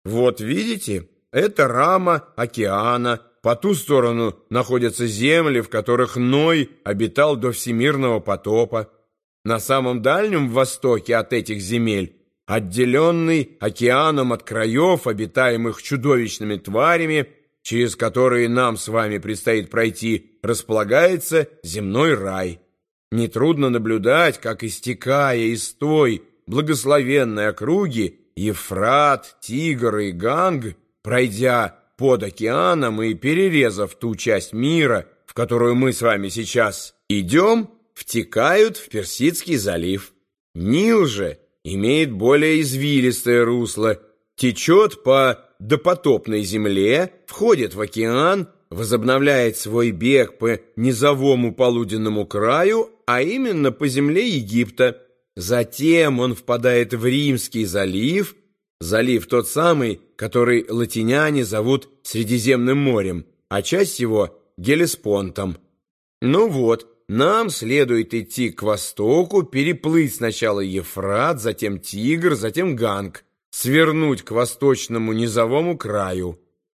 Вот видите, это рама океана, по ту сторону находятся земли, в которых Ной обитал до всемирного потопа. На самом дальнем востоке от этих земель, отделенный океаном от краев, обитаемых чудовищными тварями, через которые нам с вами предстоит пройти, располагается земной рай. Нетрудно наблюдать, как, истекая из той благословенной округи, Евфрат, Тигр и Ганг, пройдя под океаном и перерезав ту часть мира, в которую мы с вами сейчас идем, втекают в Персидский залив. Нил же имеет более извилистое русло, течет по допотопной земле, входит в океан, возобновляет свой бег по низовому полуденному краю, а именно по земле Египта. Затем он впадает в Римский залив, залив тот самый, который латиняне зовут Средиземным морем, а часть его — Геллеспонтом. Ну вот, нам следует идти к востоку, переплыть сначала Евфрат, затем Тигр, затем Ганг, свернуть к восточному низовому краю.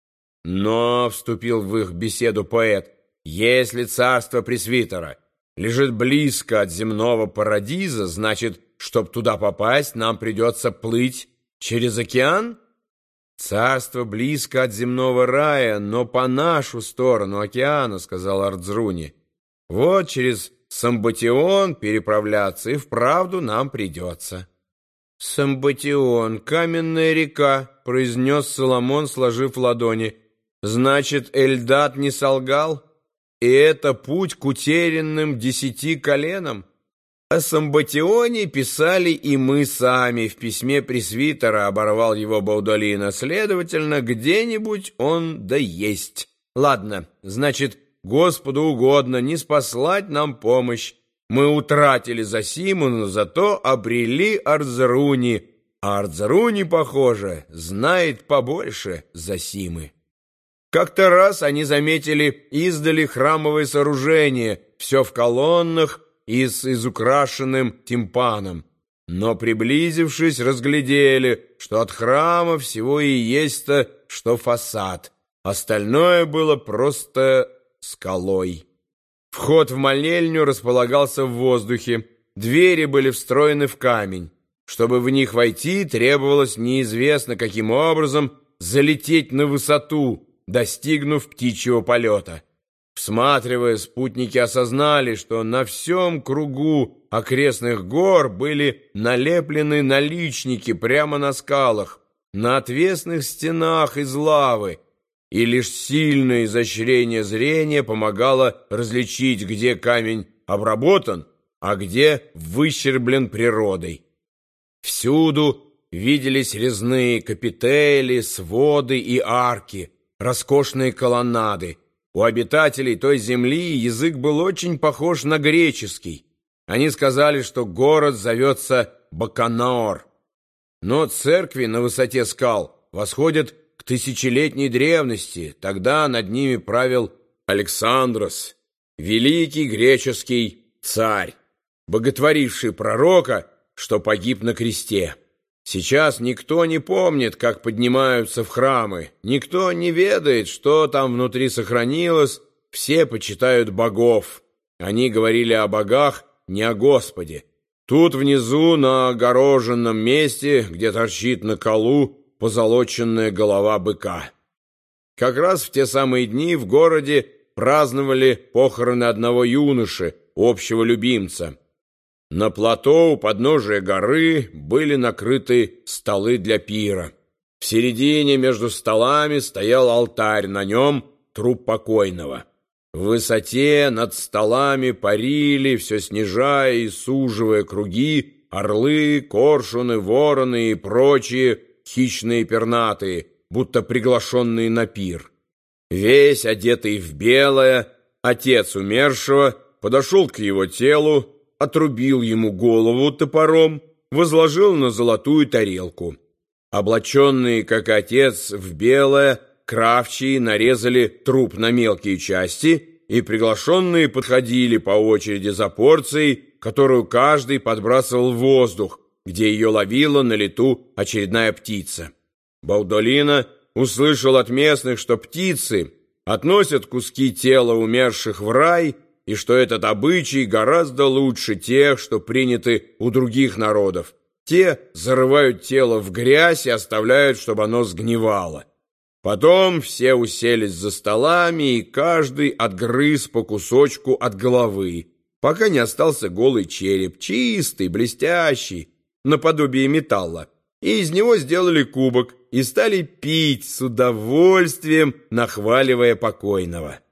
Но, — вступил в их беседу поэт, — если царство пресвитера лежит близко от земного парадиза, значит, чтоб туда попасть, нам придется плыть через океан? Царство близко от земного рая, но по нашу сторону океана, — сказал Ардзруни. Вот через Самбатион переправляться и вправду нам придется. Самбатион, каменная река, — произнес Соломон, сложив ладони. Значит, Эльдад не солгал? И это путь к утерянным 10 коленам? О Самбатионе писали и мы сами в письме пресвитера, — оборвал его Баудолино. Следовательно, где-нибудь он да есть. Ладно, значит, Господу угодно не спаслать нам помощь. Мы утратили Зосиму, но зато обрели Ардзруни. А Ардзруни, похоже, знает побольше Зосимы. Как-то раз они заметили издали храмовое сооружение, все в колоннах и с изукрашенным тимпаном. Но, приблизившись, разглядели, что от храма всего и есть-то, что фасад. Остальное было просто скалой. Вход в молельню располагался в воздухе, двери были встроены в камень. Чтобы в них войти, требовалось неизвестно каким образом залететь на высоту, достигнув птичьего полета. Всматривая, спутники осознали, что на всем кругу окрестных гор были налеплены наличники прямо на скалах, на отвесных стенах из лавы, и лишь сильное изощрение зрения помогало различить, где камень обработан, а где выщерблен природой. Всюду виделись резные капители, своды и арки, роскошные колоннады. У обитателей той земли язык был очень похож на греческий. Они сказали, что город зовется Баканор. Но церкви на высоте скал восходят к тысячелетней древности. Тогда над ними правил Александрос, великий греческий царь, боготворивший пророка, что погиб на кресте. Сейчас никто не помнит, как поднимаются в храмы, никто не ведает, что там внутри сохранилось, все почитают богов. Они говорили о богах, не о Господе. Тут внизу, на огороженном месте, где торчит на колу позолоченная голова быка. Как раз в те самые дни в городе праздновали похороны одного юноши, общего любимца. На плато у подножия горы были накрыты столы для пира. В середине между столами стоял алтарь, на нем труп покойного. В высоте над столами парили, все снижая и суживая круги, орлы, коршуны, вороны и прочие хищные пернатые, будто приглашенные на пир. Весь одетый в белое, отец умершего подошел к его телу, отрубил ему голову топором, возложил на золотую тарелку. Облаченные, как отец, в белое, кравчие нарезали труп на мелкие части, и приглашенные подходили по очереди за порцией, которую каждый подбрасывал в воздух, где ее ловила на лету очередная птица. Баудолино услышал от местных, что птицы относят куски тела умерших в рай, и что этот обычай гораздо лучше тех, что приняты у других народов. Те зарывают тело в грязь и оставляют, чтобы оно сгнивало. Потом все уселись за столами, и каждый отгрыз по кусочку от головы, пока не остался голый череп, чистый, блестящий, наподобие металла. И из него сделали кубок и стали пить с удовольствием, нахваливая покойного.